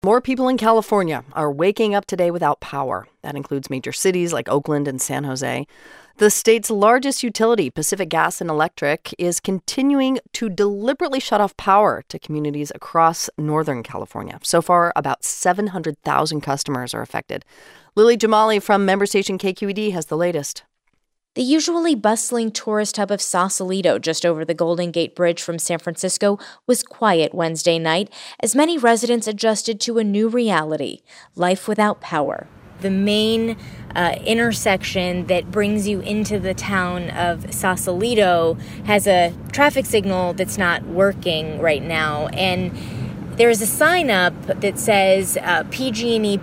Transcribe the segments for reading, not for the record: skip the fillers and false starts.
More people in California are waking up today without power. That includes major cities like Oakland and San Jose. The state's largest utility, Pacific Gas and Electric, is continuing to deliberately shut off power to communities across Northern California. So far, about 700,000 customers are affected. Lily Jamali from member station KQED has the latest. The usually bustling tourist hub of Sausalito, just over the Golden Gate Bridge from San Francisco, was quiet Wednesday night as many residents adjusted to a new reality: life without power. The main intersection that brings you into the town of Sausalito has a traffic signal that's not working right now, and there's a sign up that says PG&E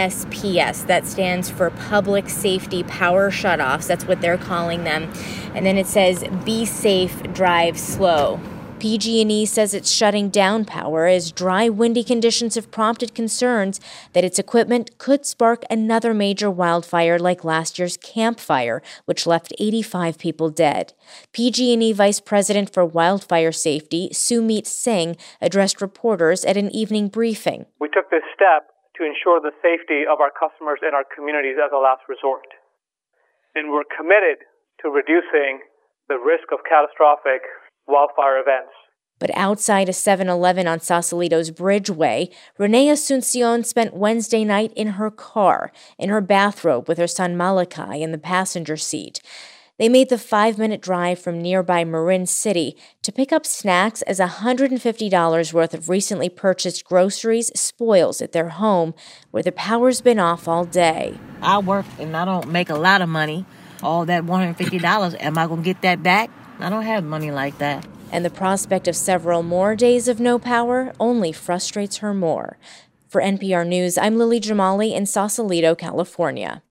PSPS. That stands for Public Safety Power Shutoffs. That's what they're calling them. And then it says, "Be safe, drive slow." PG&E says it's shutting down power as dry, windy conditions have prompted concerns that its equipment could spark another major wildfire like last year's Camp Fire, which left 85 people dead. PG&E Vice President for Wildfire Safety, Sumeet Singh, addressed reporters at an evening briefing. We took this step to ensure the safety of our customers and our communities as a last resort. And we're committed to reducing the risk of catastrophic wildfire events. But outside a 7-Eleven on Sausalito's Bridgeway, Renee Asuncion spent Wednesday night in her car, in her bathrobe with her son Malachi in the passenger seat. They made the 5-minute drive from nearby Marin City to pick up snacks as $150 worth of recently purchased groceries spoils at their home, where the power's been off all day. I work and I don't make a lot of money. All that $150, am I going to get that back? I don't have money like that. And the prospect of several more days of no power only frustrates her more. For NPR News, I'm Lily Jamali in Sausalito, California.